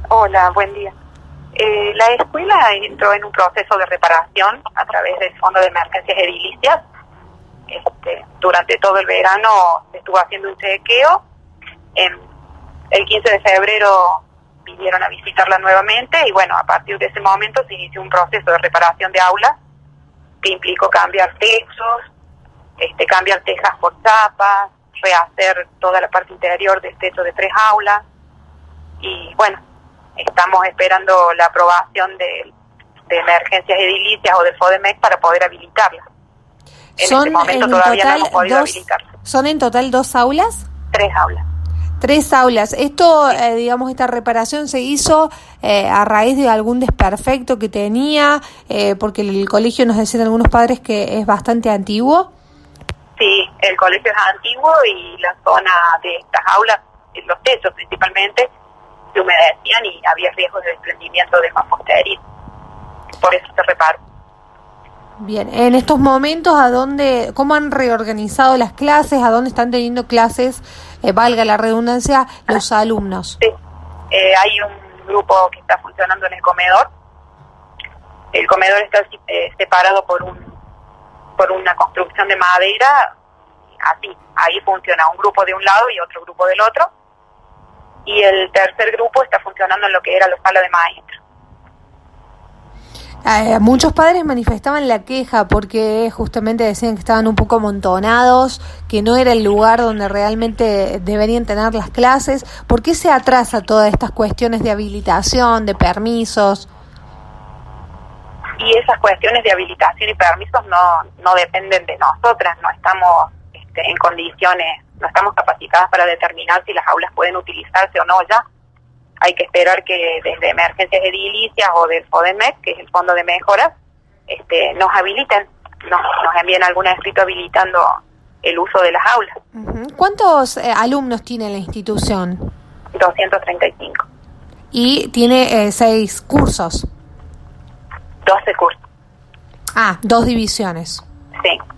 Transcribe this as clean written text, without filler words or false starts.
Hola, buen día. La escuela entró en un proceso de reparación a través del Fondo de Emergencias Edilicias. Durante todo el verano se estuvo haciendo un chequeo. El 15 de febrero vinieron a visitarla nuevamente y bueno, a partir de ese momento se inició un proceso de reparación de aulas que implicó cambiar techos, cambiar tejas por chapas, rehacer toda la parte interior del techo de 3 aulas y bueno, estamos esperando la aprobación de emergencias edilicias o del FODEMEC para poder habilitarla. En este momento todavía no hemos podido habilitarla. ¿Son en total 2 aulas? 3 aulas. 3 aulas. Esto, digamos, esta reparación se hizo a raíz de algún desperfecto que tenía, porque el colegio, nos decían algunos padres, que es bastante antiguo. Sí, el colegio es antiguo y la zona de estas aulas, los techos principalmente, se humedecían y había riesgos de desprendimiento de mampostería. Por eso se reparó. Bien, en estos momentos, ¿cómo han reorganizado las clases? ¿A dónde están teniendo clases, valga la redundancia, los alumnos? Sí, hay un grupo que está funcionando en el comedor. El comedor está separado por una construcción de madera, así, ahí funciona un grupo de un lado y otro grupo del otro. Y el tercer grupo está funcionando en lo que era la sala de maestros. Muchos padres manifestaban la queja porque justamente decían que estaban un poco amontonados, que no era el lugar donde realmente deberían tener las clases. ¿Por qué se atrasa todas estas cuestiones de habilitación, de permisos? Y esas cuestiones de habilitación y permisos no dependen de nosotras, no estamos en condiciones, no estamos capacitadas para determinar si las aulas pueden utilizarse o no ya. Hay que esperar que desde emergencias edilicias o del FODEMEC, que es el Fondo de Mejoras, nos habiliten, nos envíen algún escrito habilitando el uso de las aulas. Uh-huh. ¿Cuántos alumnos tiene la institución? 235. Y tiene 6 cursos. 12 cursos. 2 divisiones. Sí.